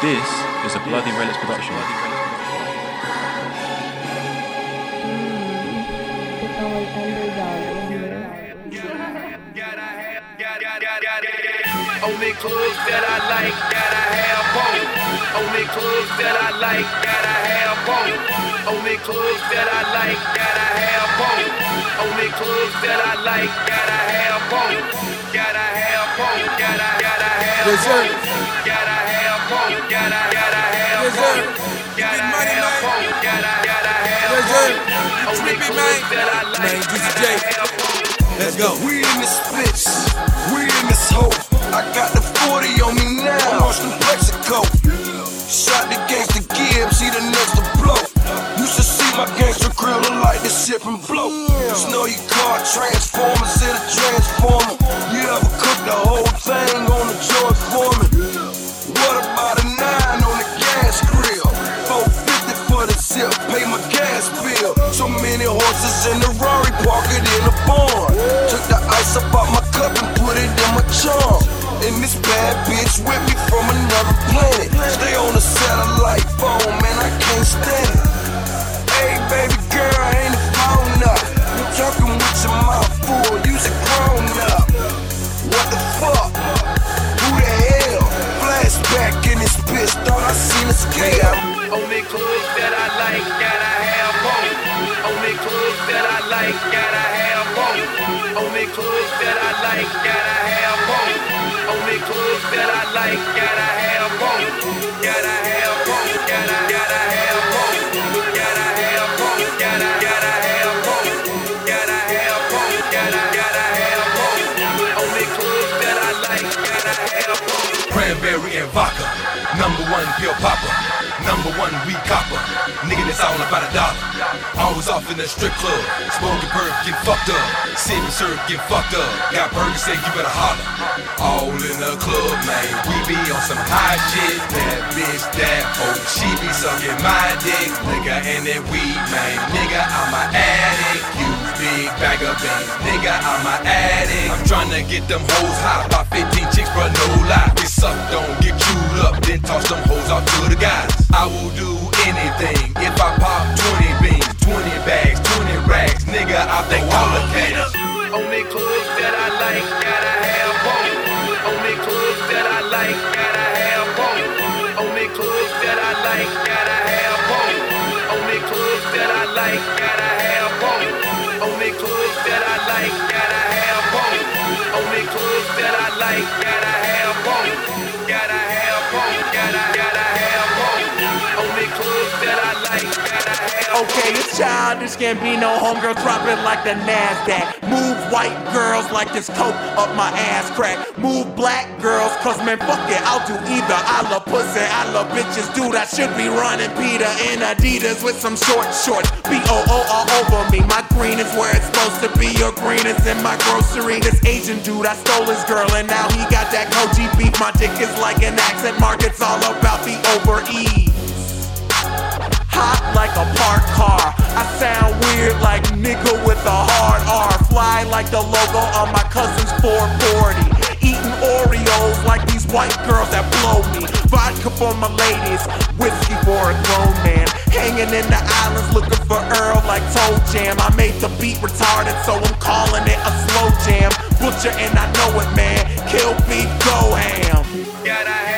This is a Bloody Relics production. Only clothes that I like, gotta have on. Only clothes that I like, gotta have on. Only clothes that I like, gotta have on. Only clothes that I like, gotta have on. Gotta have on, gotta have on. Gotta have on, gotta have on. Gotta have on, gotta have on. Only clothes that I like, gotta have on. Let's go. We in this bitch, we in this hoe. I got the 40 on me now, I'm lost in Mexico. Shot the gangster Gibbs, he the next to blow. Used to see my gangster grill look like this shit from Blow. Snow your car, Transformers, hit a transformer. You ever cook the whole thing on the George Foreman? What about a 9 on the gas grill? 450 for the zip, pay my gas bill. So many horses in the Rari, park it in the barn. Took the ice up out my cup and put it in my charm. And this bad bitch with me from another planet. Stay on the satellite phone, man, I can't stand it. Hey, baby girl, ain't the phone up? You talking with your mouth full, you's a grown up. What the fuck? Who the hell? Flashback in this bitch, thought I seen a scale. Only clothes that I like, gotta have on. Only clothes that I like, gotta have on. Only clothes that I like, gotta have on. Only clothes that I like, gotta have on. Gotta have on, gotta have on. Gotta have on, gotta have on. Gotta have on, gotta have on. Only clothes that I like, gotta have on. Cranberry and vodka, #1 pill popper, #1 weed copper. Nigga, that's all about $1. Always off in the strip club, smoking perk, get fucked up. Sipping syrup, get fucked up. Got burgers, say you better holler. All in the club, man, we be on some high shit. That bitch, that hoe, she be sucking my dick. Nigga, and that weed, man, nigga, I'm a addict. Use big bag of beans, nigga, I'm a addict. I'm tryna get them hoes high, about 15 chicks, bruh, no lie. They suck, don't get chewed up, then toss them hoes off to the guys. I will do anything if I pop 20 beans, 20 bags, 20 racks, nigga, I think all the cash. Only clothes that I like, gotta have on. Only clothes that I like, gotta have on. Only clothes that I like, gotta have on. Only clothes that I like, gotta have on. Only clothes that I like, gotta have on. Only clothes that I like, gotta have on. Gotta have on, gotta have on. Only clothes that I like, gotta have on. Okay, it's childish, can't be no homegirl dropping like the NASDAQ. Move white girls like this coke up my ass crack. Move black girls, cause man, fuck it, I'll do either. I love pussy, I love bitches, dude, I should be running Peter in Adidas with some short shorts. B-O-O all over me, my green is where it's supposed to be. Your green is in my grocery. This Asian dude, I stole his girl and now he got that Koji beef. My dick is like an accent mark, it's all about the over-ease. Hot like a parked car, I sound weird like nigga with a hard R. Fly like the logo on my cousin's 440. Eating Oreos like these white girls that blow me. Vodka for my ladies, whiskey for a grown man. Hanging in the islands looking for Earl like Toe Jam. I made the beat retarded, so I'm calling it a slow jam. Butcher and I know it, man. Kill beef, go ham. Gotta